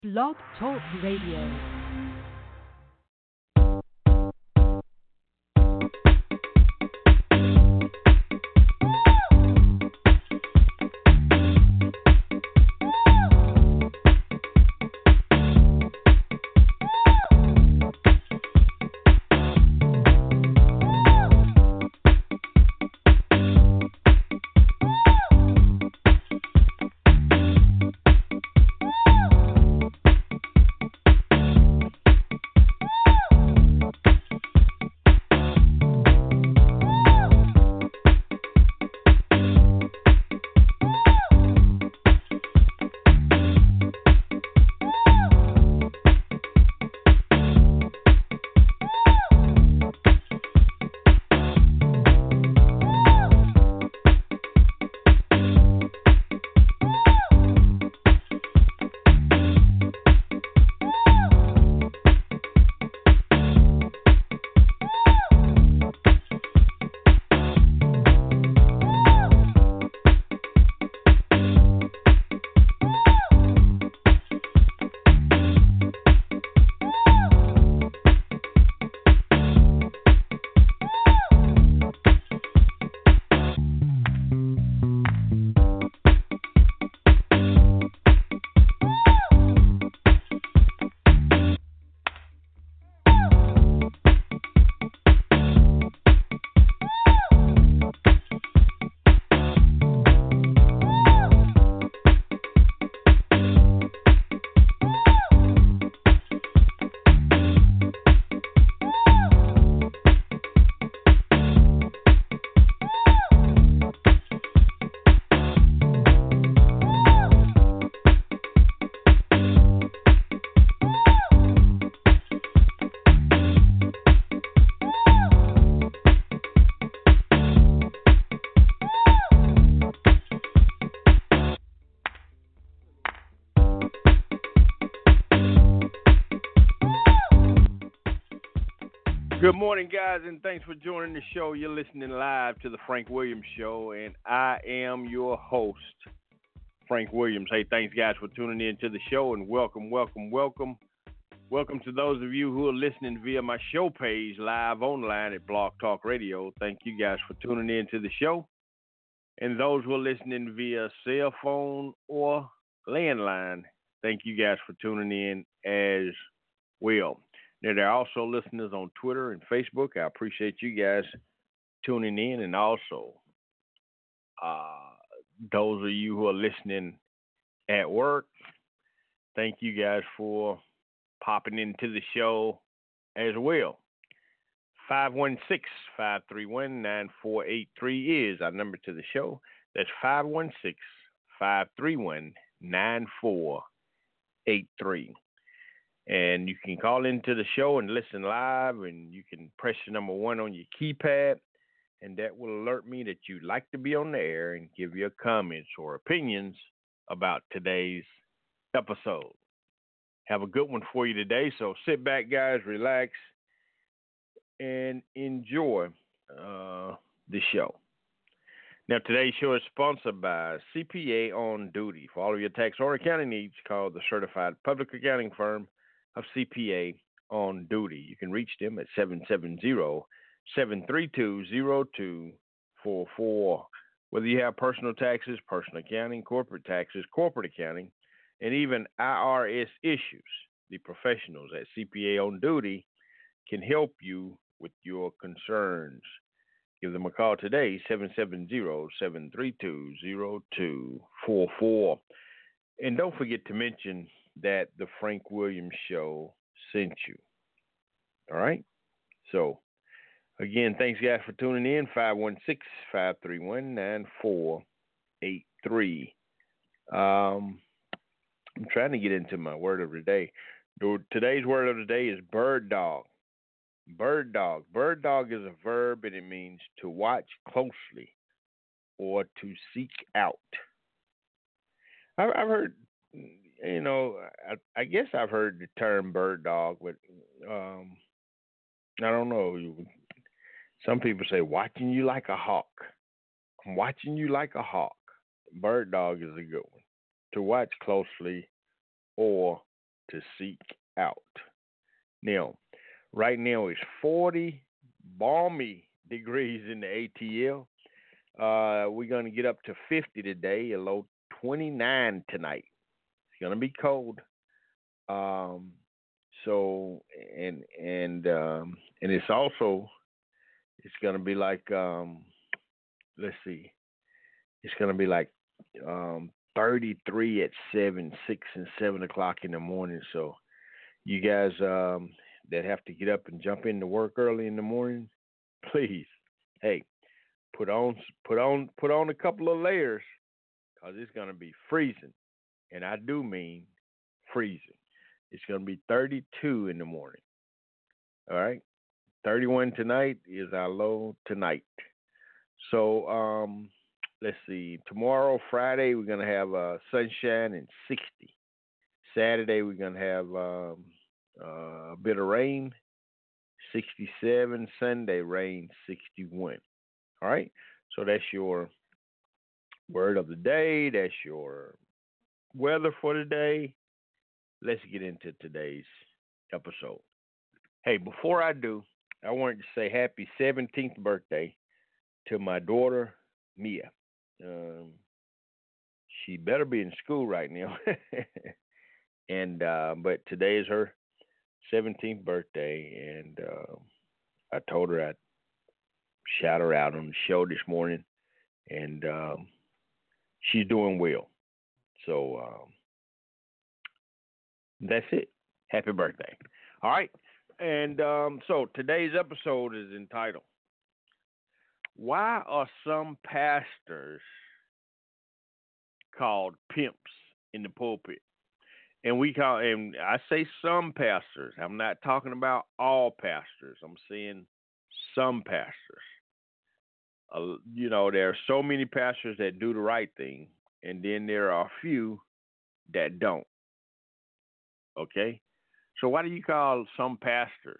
Blog Talk Radio. Good morning, guys, and thanks for joining the show. You're listening live to the Frank Williams Show, and I am your host, Frank Williams. Hey, thanks, guys, for tuning in to the show, and welcome, welcome, welcome. Welcome to those of you who are listening via my show page live online at Blog Talk Radio. Thank you, guys, for tuning in to the show. And those who are listening via cell phone or landline, thank you, guys, for tuning in as well. Now, there are also listeners on Twitter and Facebook. I appreciate you guys tuning in. And also, those of you who are listening at work, thank you guys for popping into the show as well. 516-531-9483 is our number to the show. That's 516-531-9483. And you can call into the show and listen live, and you can press the number 1 on your keypad, and that will alert me that you'd like to be on the air and give your comments or opinions about today's episode. Have a good one for you today, so sit back, guys, relax, and enjoy the show. Now, today's show is sponsored by CPA On Duty. For all of your tax or accounting needs, call the certified public accounting firm of CPA On Duty. You can reach them at 770-732-0244. Whether you have personal taxes, personal accounting, corporate taxes, corporate accounting, and even IRS issues, the professionals at CPA On Duty can help you with your concerns. Give them a call today, 770-732-0244. And don't forget to mention that the Frank Williams Show sent you. All right? So, again, thanks, guys, for tuning in. 516-531-9483. I'm trying to get into my word of the day. Today's word of the day is bird dog. Bird dog. Bird dog is a verb, and it means to watch closely or to seek out. I've heard, I guess I've heard the term bird dog, but I don't know. Some people say watching you like a hawk. I'm watching you like a hawk. Bird dog is a good one. To watch closely or to seek out. Now, right now it's 40 balmy degrees in the ATL. We're going to get up to 50 today, a low 29 tonight. It's going to be cold. Um, so and it's also it's going to be like let's see, it's going to be like 33 at 7, 6, and 7 o'clock in the morning. So you guys that have to get up and jump into work early in the morning, please, hey, put on a couple of layers because it's gonna be freezing, and I do mean freezing. It's gonna be 32 in the morning. All right, 31 tonight is our low tonight. So let's see. Tomorrow, Friday, we're gonna have sunshine and 60. Saturday, we're gonna have a bit of rain, 67. Sunday, rain, 61. All right. So that's your word of the day. That's your weather for the day. Let's get into today's episode. Hey, before I do, I wanted to say happy 17th birthday to my daughter, Mia. She better be in school right now. And but today is her 17th birthday, and I told her I'd shout her out on the show this morning, and she's doing well. So that's it. Happy birthday. All right. And so today's episode is entitled, Why Are Some Pastors Called Pimps in the Pulpit? And I say some pastors. I'm not talking about all pastors. I'm saying some pastors. There are so many pastors that do the right thing, and then there are a few that don't. Okay? So why do you call some pastors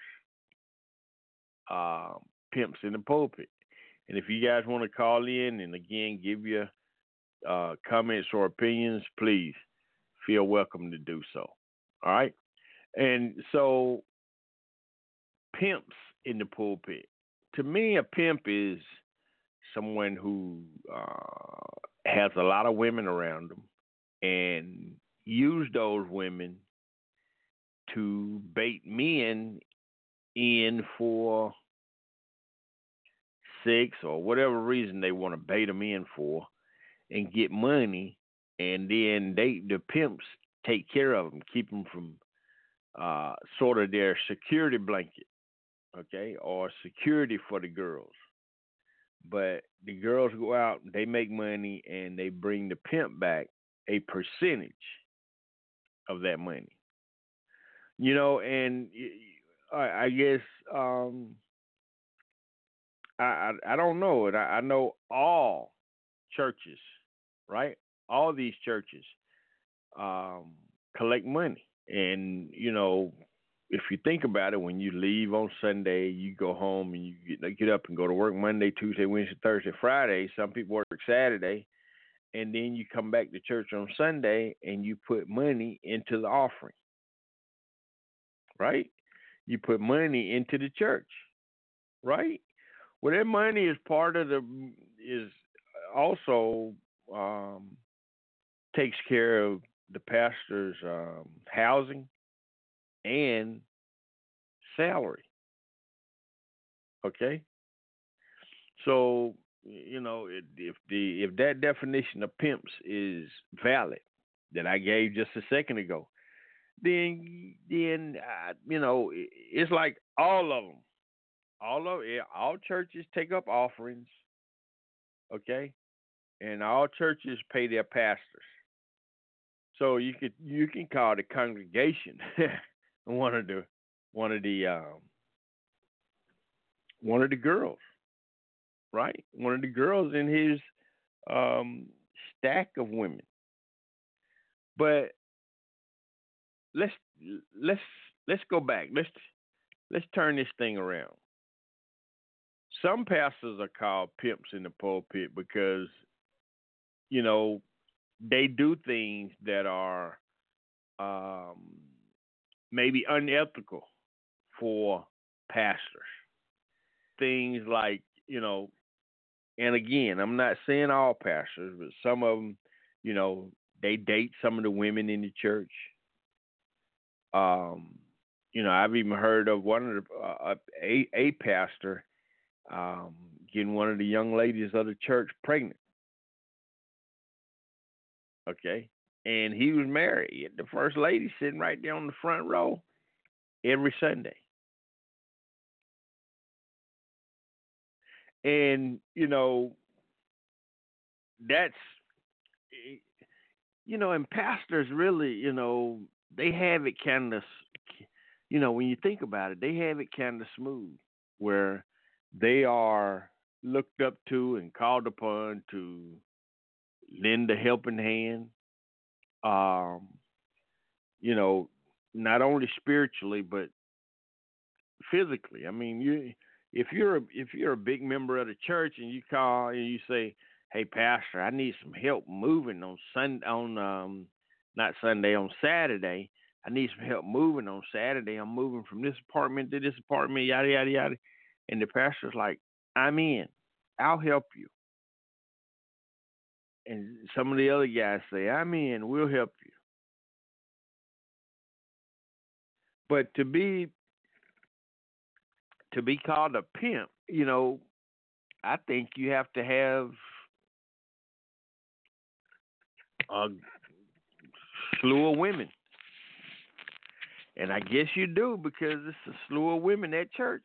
pimps in the pulpit? And if you guys want to call in and, again, give your comments or opinions, please feel welcome to do so. All right? And so pimps in the pulpit. To me, a pimp is someone who has a lot of women around them and use those women to bait men in for sex or whatever reason they want to bait them in for and get money, and then the pimps take care of them, keep them from sort of their security blanket, okay, or security for the girls. But the girls go out, they make money, and they bring the pimp back a percentage of that money. And I guess I don't know it. I know all churches, right? All these churches collect money, and if you think about it, when you leave on Sunday, you go home and you get up and go to work Monday, Tuesday, Wednesday, Thursday, Friday. Some people work Saturday, and then you come back to church on Sunday and you put money into the offering, right? You put money into the church, right? Well, that money is also takes care of the pastor's housing and salary. Okay, so if that definition of pimps is valid that I gave just a second ago, then it's like all of them. All churches take up offerings, okay, and all churches pay their pastors. So you can call the congregation one of the girls, right? One of the girls in his stack of women. But let's go back. Let's turn this thing around. Some pastors are called pimps in the pulpit because they do things that are maybe unethical for pastors. Things like, and again, I'm not saying all pastors, but some of them, they date some of the women in the church. I've even heard of one of a pastor getting one of the young ladies of the church pregnant. Okay, and he was married. The first lady sitting right there on the front row every Sunday. And, that's, and pastors really, they have it kind of, when you think about it, they have it kind of smooth where they are looked up to and called upon to lend a helping hand, um, not only spiritually, but physically. I mean, if you're a big member of the church and you call and you say, "Hey, pastor, I need some help moving on not Sunday, on Saturday. I need some help moving on Saturday. I'm moving from this apartment to this apartment, yada yada yada." And the pastor's like, "I'm in. I'll help you." And some of the other guys say, "I'm in. We'll help you." But to be called a pimp, I think you have to have a slew of women. And I guess you do, because it's a slew of women at church.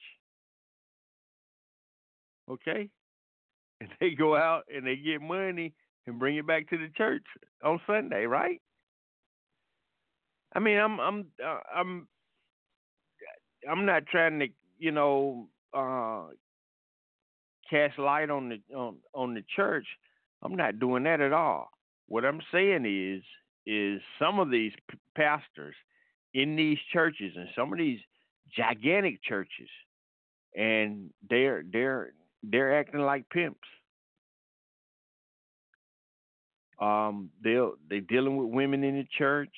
Okay? And they go out and they get money and bring it back to the church on Sunday, right? I mean, I'm not trying to, cast light on the church. I'm not doing that at all. What I'm saying is some of these pastors in these churches, and some of these gigantic churches, and they're acting like pimps. They're dealing with women in the church.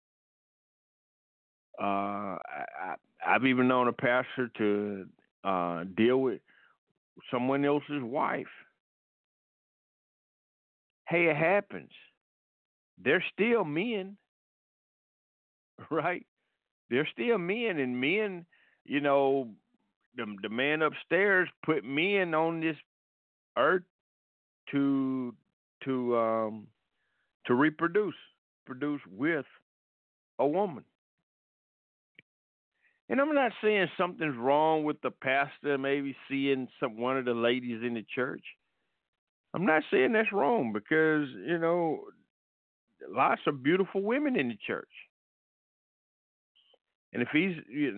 I've even known a pastor to deal with someone else's wife. Hey, it happens. They're still men, right? They're still men, and men, the man upstairs put men on this earth to to um to produce with a woman. And I'm not saying something's wrong with the pastor maybe seeing one of the ladies in the church. I'm not saying that's wrong, because lots of beautiful women in the church. And if he's,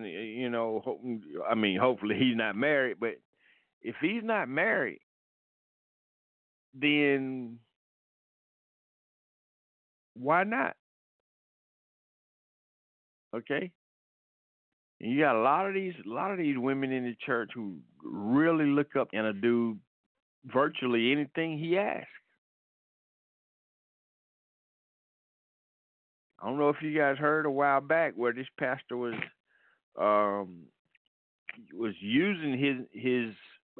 hopefully he's not married, but if he's not married, then why not? Okay? And you got a lot of these women in the church who really look up and do virtually anything he asks. I don't know if you guys heard a while back where this pastor um, was using his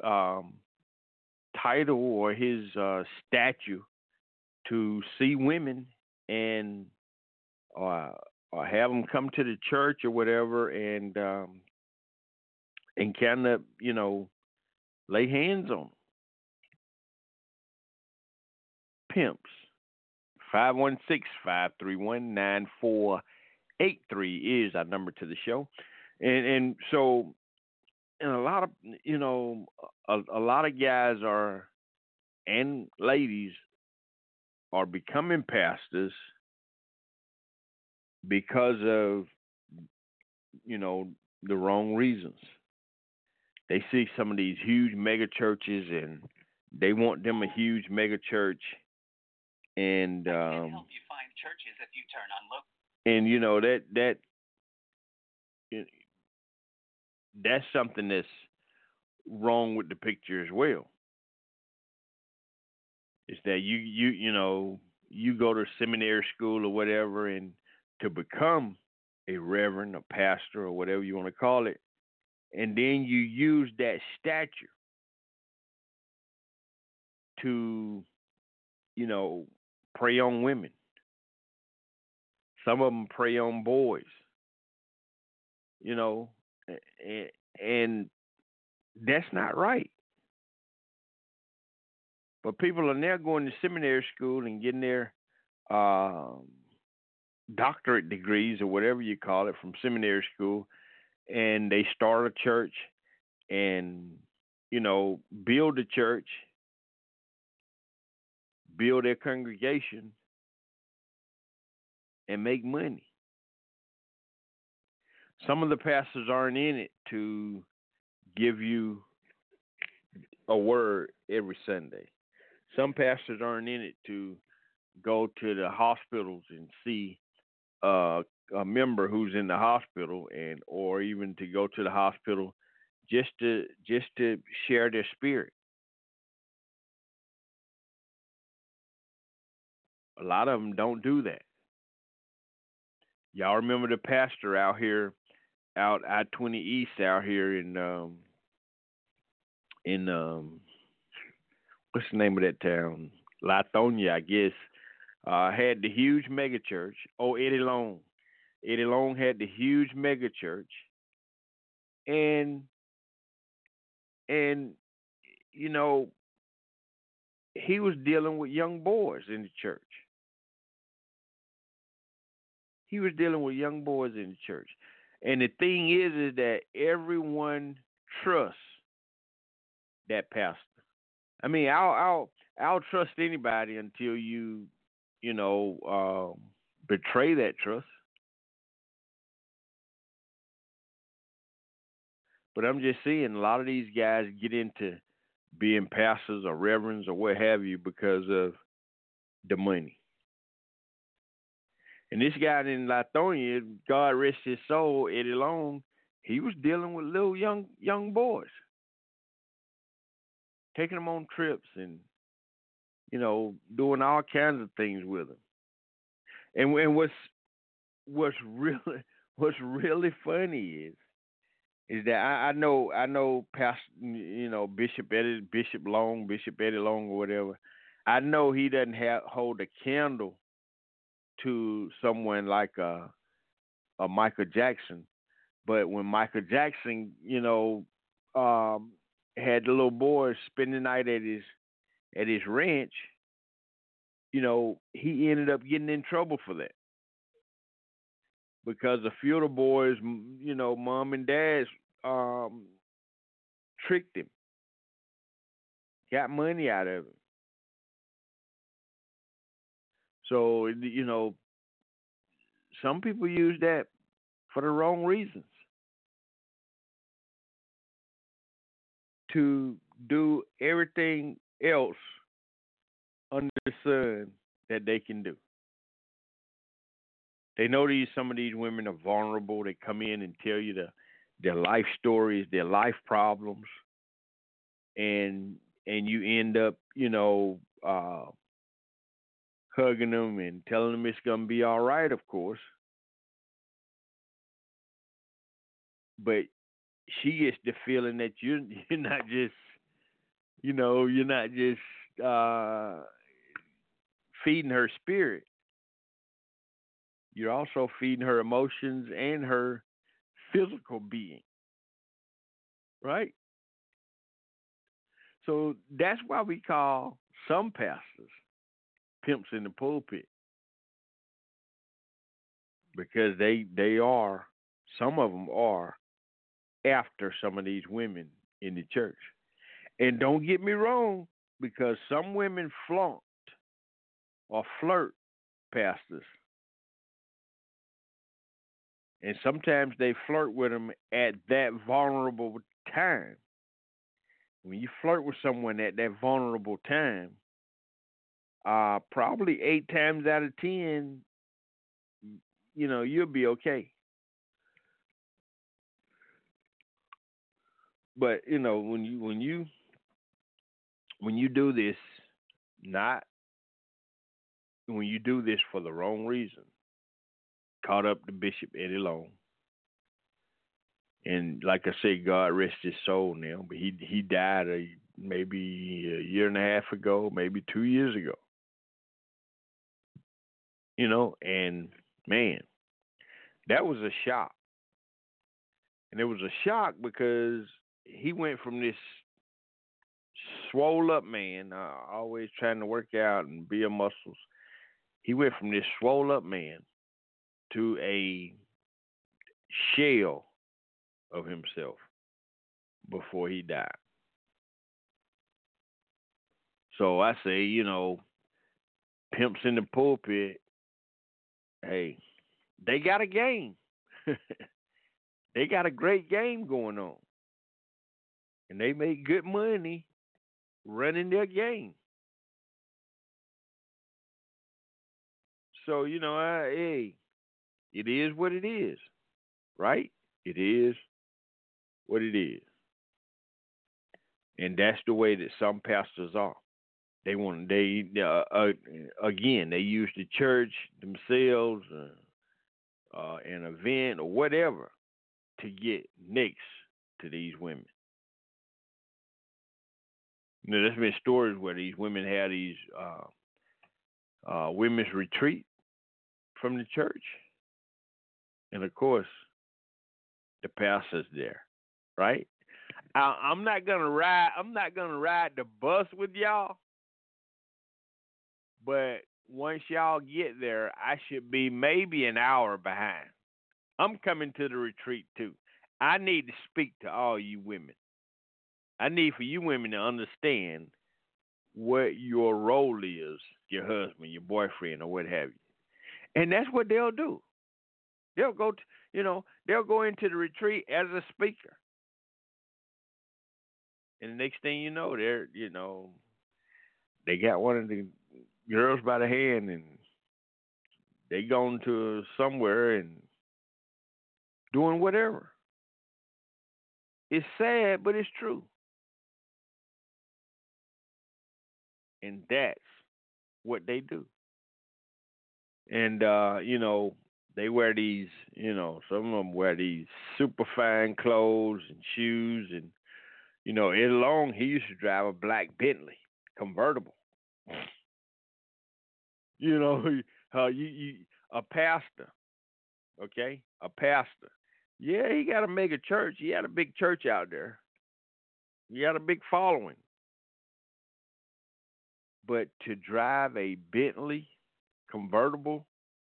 title or his statue to see women and or have them come to the church or whatever, and kind of lay hands on them. Pimps. 516-531-9483 is our number to the show. And so, and a lot of a lot of guys and ladies are becoming pastors because of the wrong reasons. They see some of these huge mega churches and they want them a huge mega church, and I can help you find churches if you turn on look. And that's something that's wrong with the picture as well. Is that you go to seminary school or whatever, and to become a reverend, a pastor, or whatever you want to call it, and then you use that stature to, you know, prey on women. Some of them prey on boys, you know, and that's not right. But people are now going to seminary school and getting their um, doctorate degrees or whatever you call it from seminary school, and they start a church and, you know, build a church, build their congregation, and make money. Some of the pastors aren't in it to give you a word every Sunday. Some pastors aren't in it to go to the hospitals and see uh, a member who's in the hospital, and or even to go to the hospital just to share their spirit. A lot of them don't do that. Y'all remember the pastor out here, out I-20 East, out here in what's the name of that town? Lithonia, I guess. Had the huge mega church. Oh, Eddie Long. Eddie Long had the huge mega church, and and you know he was dealing with young boys in the church. He was dealing with young boys in the church, and the thing is that everyone trusts that pastor. I mean, I'll trust anybody until you know betray that trust. But I'm just seeing a lot of these guys get into being pastors or reverends or what have you because of the money. And this guy in Lithonia, God rest his soul, Eddie Long, he was dealing with little young boys, taking them on trips and doing all kinds of things with them. And what's really what's really funny is that I know Pastor Bishop Long, Bishop Eddie Long or whatever. I know he doesn't hold a candle to someone like a Michael Jackson, but when Michael Jackson um, had the little boys spend the night at his ranch, he ended up getting in trouble for that because a few of the boys, mom and dads um, tricked him, got money out of him. So, some people use that for the wrong reasons to do everything else under the sun that they can do. They know some of these women are vulnerable. They come in and tell you their life stories, their life problems, and you end up, hugging them and telling them it's gonna be all right, of course. But she gets the feeling that you're not just, you're not just feeding her spirit. You're also feeding her emotions and her physical being, right? So that's why we call some pastors pimps in the pulpit, because they are, some of them are after some of these women in the church. And don't get me wrong, because some women flaunt or flirt pastors, and sometimes they flirt with them at that vulnerable time. When you flirt with someone at that vulnerable time, probably 8 times out of 10, you'll be okay. But when you do this, not when you do this for the wrong reason, caught up to Bishop Eddie Long. And like I said, God rest his soul now. But he died maybe a year and a half ago, maybe 2 years ago. And man, that was a shock. And it was a shock because he went from this swole up man, always trying to work out and build muscles. He went from this swole up man to a shell of himself before he died. So I say, pimps in the pulpit, hey, they got a game. They got a great game going on. And they make good money running their game. So, hey, it is what it is, right? It is what it is. And that's the way that some pastors are. Again, they use the church themselves, an event or whatever to get next to these women. There's been stories where these women had these women's retreat from the church, and of course, the pastor's there, right? I'm not gonna ride the bus with y'all, but once y'all get there, I should be maybe an hour behind. I'm coming to the retreat too. I need to speak to all you women. I need for you women to understand what your role is, your husband, your boyfriend, or what have you. And that's what they'll do. They'll go they'll go into the retreat as a speaker. And the next thing you know, they got one of the girls by the hand and they going to somewhere and doing whatever. It's sad, but it's true. And that's what they do. And, they wear these, some of them wear these super fine clothes and shoes. And, Ed Long, he used to drive a black Bentley convertible. A pastor, okay? A pastor. Yeah, he got a mega church. He had a big church out there. He had a big following. But to drive a Bentley convertible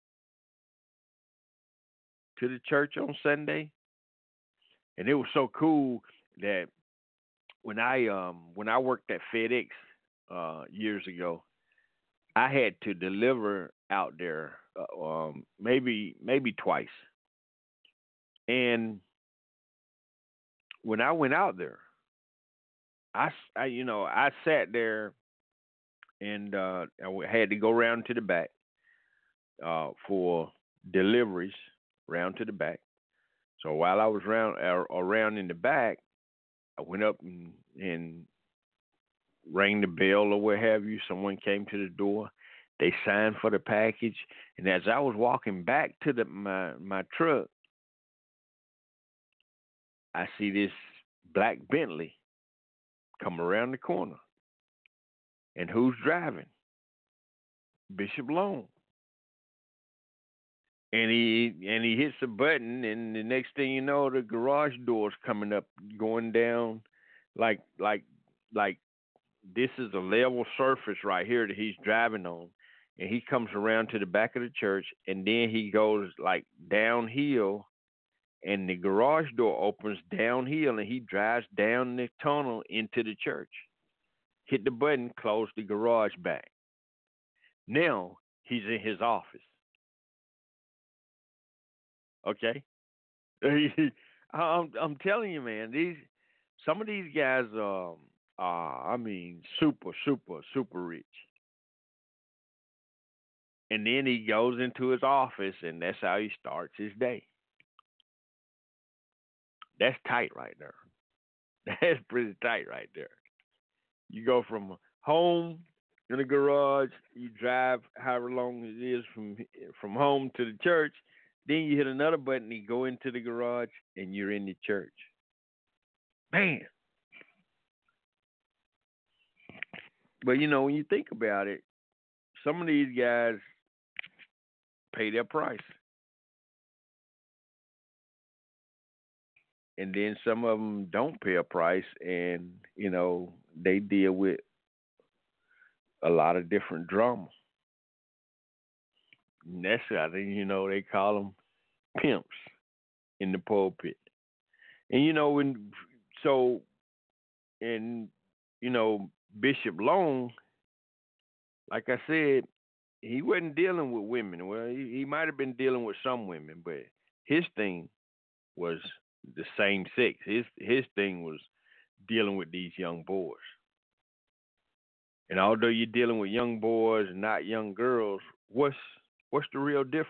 to the church on Sunday, and it was so cool that when I worked at FedEx years ago, I had to deliver out there maybe twice. And when I went out there, I sat there and I had to go around to the back for deliveries, round to the back. So while I was around in the back, I went up and rang the bell or what have you. Someone came to the door. They signed for the package. And as I was walking back to my truck, I see this black Bentley come around the corner. And who's driving? Bishop Long. And he hits a button, and the next thing you know, the garage door's coming up, going down, like this is a level surface right here that he's driving on, and he comes around to the back of the church, and then he goes like downhill, and the garage door opens downhill, and he drives down the tunnel into the church. Hit the button, close the garage back. Now he's in his office. Okay, I'm telling you, man. Some of these guys are, super rich. And then he goes into his office, and that's how he starts his day. That's tight right there. That's pretty tight right there. You go from home in the garage, you drive however long it is from home to the church. Then you hit another button, you go into the garage, and you're in the church. Man. But when you think about it, some of these guys pay their price. And then some of them don't pay a price, and, they deal with a lot of different drama. And that's, I think, they call them pimps in the pulpit. And, Bishop Long, like I said, he wasn't dealing with women. Well, he might have been dealing with some women, but his thing was the same sex. His thing was dealing with these young boys. And although you're dealing with young boys and not young girls, what's the real difference?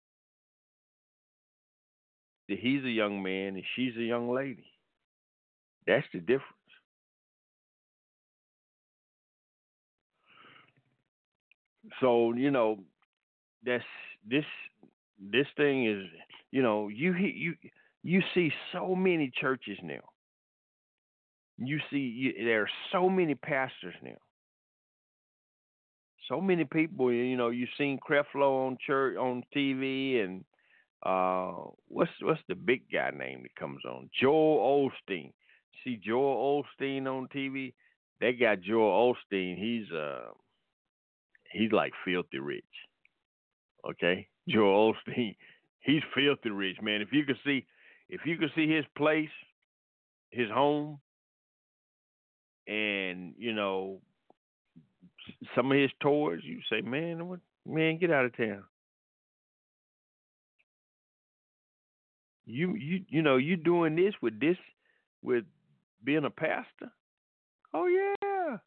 That he's a young man and she's a young lady. That's the difference. So, that's this thing is, you see so many churches now. There are so many pastors now. So many people, you've seen Creflo on TV, and what's the big guy name that comes on? Joel Osteen. See Joel Osteen on TV? That guy Joel Osteen, he's like filthy rich. Okay? Joel Osteen, he's filthy rich, man. If you could see his place, his home, and some of his tours, you say, man, get out of town. You doing this with being a pastor? Oh yeah.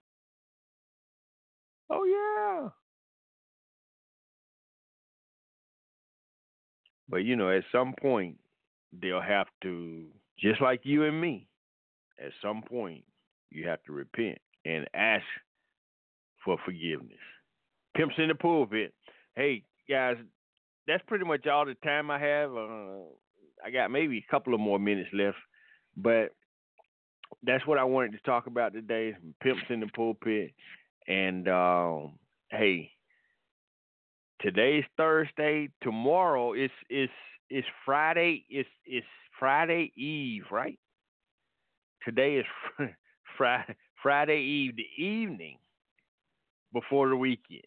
But at some point they'll have to, just like you and me, at some point you have to repent and ask for forgiveness. Pimps in the pulpit. Hey guys, that's pretty much all the time I have. I got maybe a couple of more minutes left, but that's what I wanted to talk about today. Pimps in the pulpit. And hey, today's Thursday. Tomorrow is Friday. It's Friday Eve, right? Today is Friday Eve, the evening before the weekend.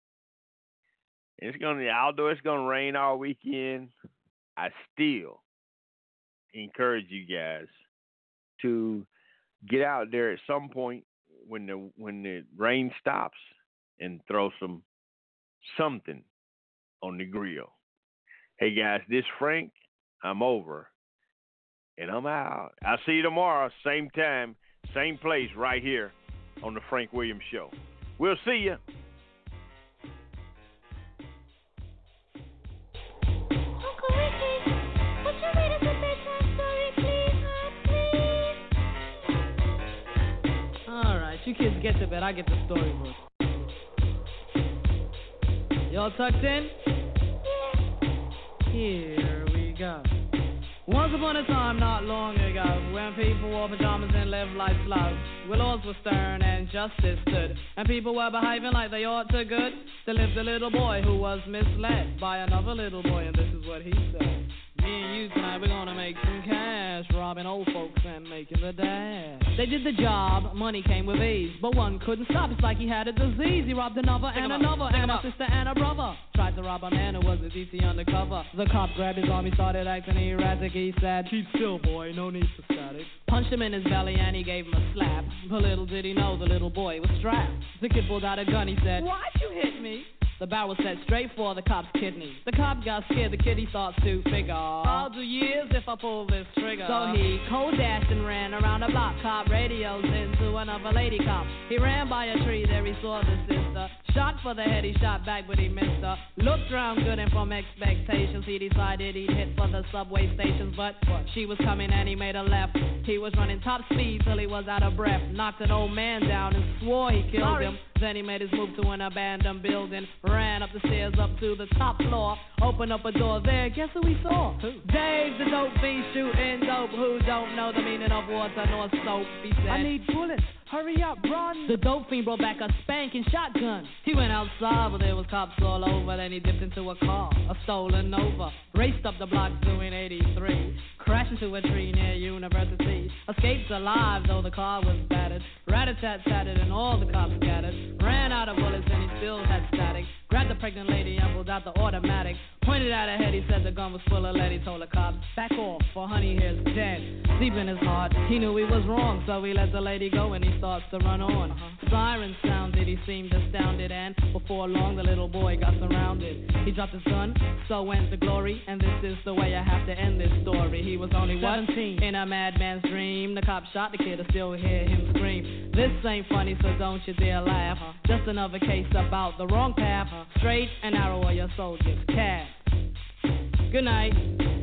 Although it's gonna rain all weekend, I still encourage you guys to get out there at some point when the rain stops and throw something on the grill. Hey guys, this Frank, I'm over and I'm out. I'll see you tomorrow, same time, same place, right here on the Frank Williams Show. We'll see you. You kids get to bed, I get the storybook. Y'all tucked in? Here we go. Once upon a time, not long ago, when people wore pajamas and lived life slow, where laws were stern and justice stood, and people were behaving like they ought to good, there lived a little boy who was misled by another little boy, and this is what he said. Me and you tonight, we're gonna make some cash, robbing old folks and making the dash. They did the job, money came with ease, but one couldn't stop, it's like he had a disease. He robbed another and another, and a sister and a brother. Tried to rob a man who was a DC undercover. The cop grabbed his arm, he started acting erratic. He said, "Keep still, boy, no need for static." Punched him in his belly and he gave him a slap. But little did he know the little boy was strapped. The kid pulled out a gun, he said, "Why'd you hit me?" The barrel set straight for the cop's kidney. The cop got scared, the kid he thought to figure, I'll do years if I pull this trigger. So he cold dashed and ran around the block. Cop radios into another lady cop. He ran by a tree, there he saw the sister. Shot for the head, he shot back, but he missed her. Looked round good and from expectations, he decided he'd hit for the subway stations. But she was coming and he made a left. He was running top speed till he was out of breath. Knocked an old man down and swore he killed him. Then he made his move to an abandoned building. Ran up the stairs up to the top floor. Opened up a door there, guess who he saw? Who? Dave, the dope fiend shooting dope. Who don't know the meaning of water nor soap? He said, I need bullets. Hurry up, run. The dope fiend brought back a spanking shotgun. He went outside, but there was cops all over. Then he dipped into a car, a stolen Nova. Raced up the block doing 83. Crashed into a tree near University. Escaped alive, though the car was battered. Rat-a-tat-tatted and all the cops scattered. Ran out of bullets and he still had static. Grabbed the pregnant lady and pulled out the automatic. Pointed at her head, he said the gun was full of lead. He told the cops, back off, for honey here's dead. Deep in his heart, he knew he was wrong, so he let the lady go and he starts to run on. Siren sounded, he seemed astounded, and before long the little boy got surrounded. He dropped his gun, so went the glory, and this is the way I have to end this story. He was only 17 in a madman's dream. The cop shot the kid, I still hear him scream. This ain't funny, so don't you dare laugh. Just another case about the wrong path. Straight and narrow are your soldiers. Cab. Good night.